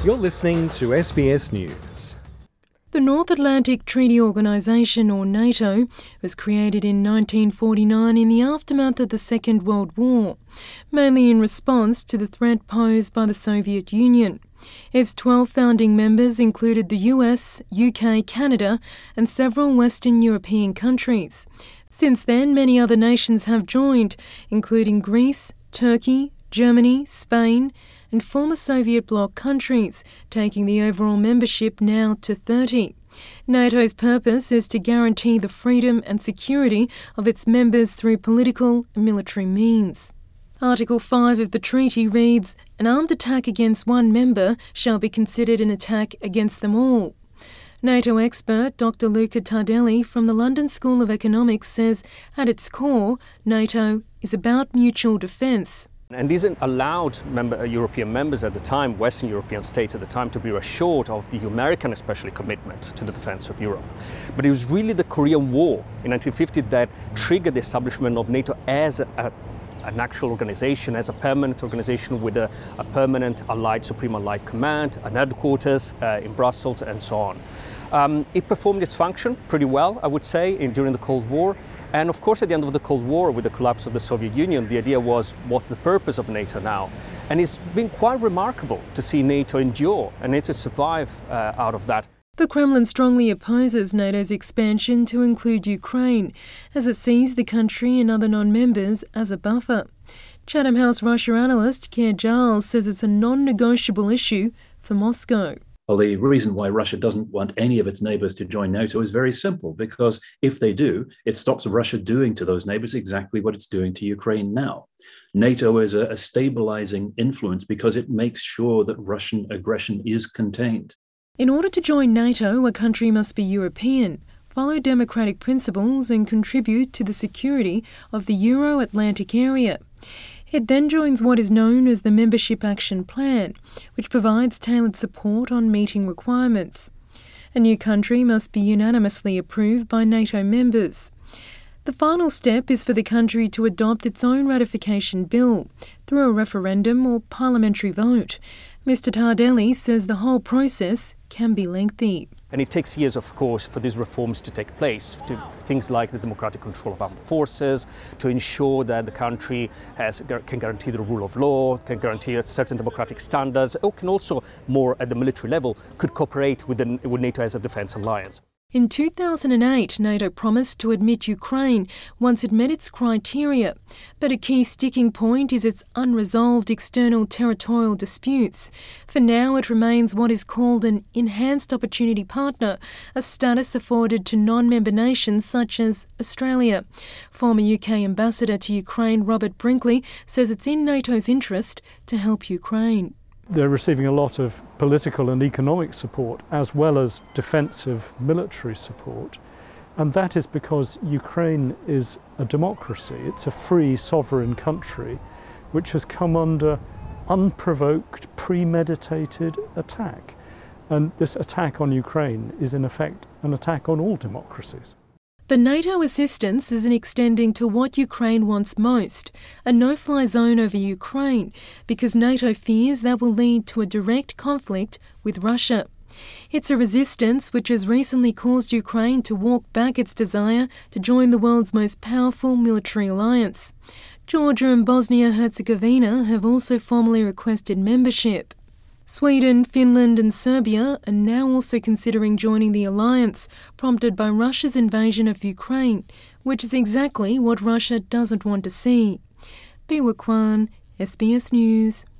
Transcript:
You're listening to SBS News. The North Atlantic Treaty Organisation, or NATO, was created in 1949 in the aftermath of the Second World War, mainly in response to the threat posed by the Soviet Union. Its 12 founding members included the US, UK, Canada and several Western European countries. Since then, many other nations have joined, including Greece, Turkey, Germany, Spain and former Soviet bloc countries, taking the overall membership now to 30. NATO's purpose is to guarantee the freedom and security of its members through political and military means. Article 5 of the treaty reads, "An armed attack against one member shall be considered an attack against them all." NATO expert Dr. Luca Tardelli from the London School of Economics says, at its core, NATO is about mutual defence. And these allowed European members at the time, Western European states at the time, to be assured of the American especially commitment to the defence of Europe. But it was really the Korean War in 1950 that triggered the establishment of NATO as an actual organisation, as a permanent organisation with a permanent Supreme Allied Command, an headquarters in Brussels and so on. It performed its function pretty well, I would say, during the Cold War. And of course, at the end of the Cold War, with the collapse of the Soviet Union, the idea was, what's the purpose of NATO now? And it's been quite remarkable to see NATO endure and NATO survive out of that. The Kremlin strongly opposes NATO's expansion to include Ukraine, as it sees the country and other non-members as a buffer. Chatham House Russia analyst Keir Giles says it's a non-negotiable issue for Moscow. Well, the reason why Russia doesn't want any of its neighbours to join NATO is very simple, because if they do, it stops Russia doing to those neighbours exactly what it's doing to Ukraine now. NATO is a stabilising influence because it makes sure that Russian aggression is contained. In order to join NATO, a country must be European, follow democratic principles and contribute to the security of the Euro-Atlantic area. It then joins what is known as the Membership Action Plan, which provides tailored support on meeting requirements. A new country must be unanimously approved by NATO members. The final step is for the country to adopt its own ratification bill through a referendum or parliamentary vote. Mr. Tardelli says the whole process can be lengthy. And it takes years, of course, for these reforms to take place, to things like the democratic control of armed forces, to ensure that the country can guarantee the rule of law, can guarantee certain democratic standards, or can also, more at the military level, could cooperate with NATO as a defence alliance. In 2008, NATO promised to admit Ukraine once it met its criteria, but a key sticking point is its unresolved external territorial disputes. For now, it remains what is called an enhanced opportunity partner, a status afforded to non-member nations such as Australia. Former UK Ambassador to Ukraine Robert Brinkley says it's in NATO's interest to help Ukraine. They're receiving a lot of political and economic support as well as defensive military support. And that is because Ukraine is a democracy. It's a free, sovereign country which has come under unprovoked, premeditated attack. And this attack on Ukraine is in effect an attack on all democracies. The NATO assistance isn't extending to what Ukraine wants most, a no-fly zone over Ukraine, because NATO fears that will lead to a direct conflict with Russia. It's a resistance which has recently caused Ukraine to walk back its desire to join the world's most powerful military alliance. Georgia and Bosnia-Herzegovina have also formally requested membership. Sweden, Finland and Serbia are now also considering joining the alliance, prompted by Russia's invasion of Ukraine, which is exactly what Russia doesn't want to see. Biwa Kwan, SBS News.